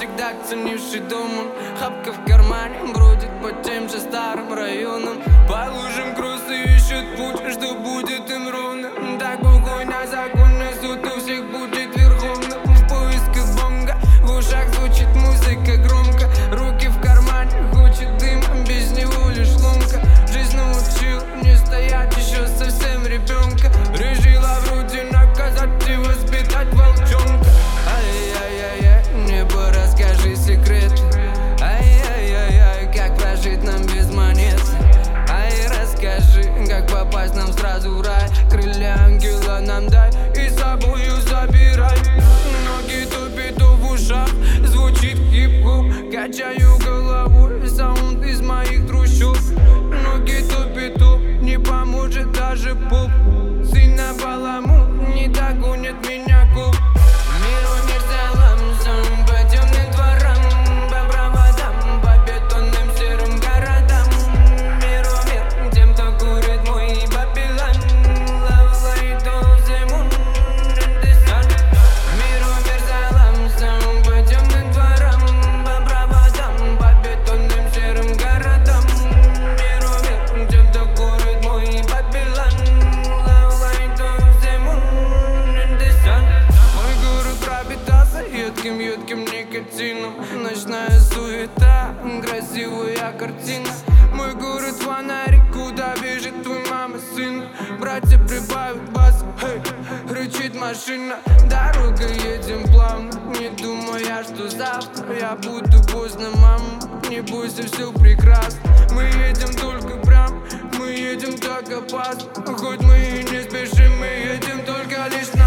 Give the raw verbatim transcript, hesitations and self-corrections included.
всегда ценивший дом. Он хапка в кармане бродит по тем же старым районам. По лужам грузы ищут путь, что будет им ровно. Так бухой на законный суд у всех будет верховным. В поисках бонга, в ушах звучит музыка громко. Руки в кармане, хочет дым, без него лишь ломка. Жизнь научила не стоять еще совсем ребенка. Решила вроде наказать и воспитать волчонка. Ай-яй-яй-яй, небо, расскажи секрет. Ай-яй-яй-яй, как прожить нам без монет. Ай, расскажи, как попасть нам сразу в рай. Крылья ангела нам дай и с собою забирай. Ноги тупит в ушах, звучит хип-хоп. Качаю головой, саунд из моих трущоб. Ноги тупит, не поможет даже поп. Сына баламут, не догонит меня коп. Миру мир залом, по темным дворам, по проводам, по бетонным серым городам. Миру мир тем, кто курит мой Babylon. Love light of the moon and the sun. Миру мир залом, по темным дворам, по проводам, по бетонным серым городам. Миру мир тем, кто курит мой Babylon. Love light of the moon and the sun. Мой город пропитался едким-едким никотином. Ночная суета, красивая картина. Мой город фонарик, куда бежит твой мама сын. Братья прибавят бас, хей, рычит машина. Дорога едем плавно, не думая, что завтра я буду поздно, мама. Не бойся, все прекрасно. Мы едем только прям, мы едем так опасно. Хоть мы и не спешим, мы едем только лишь на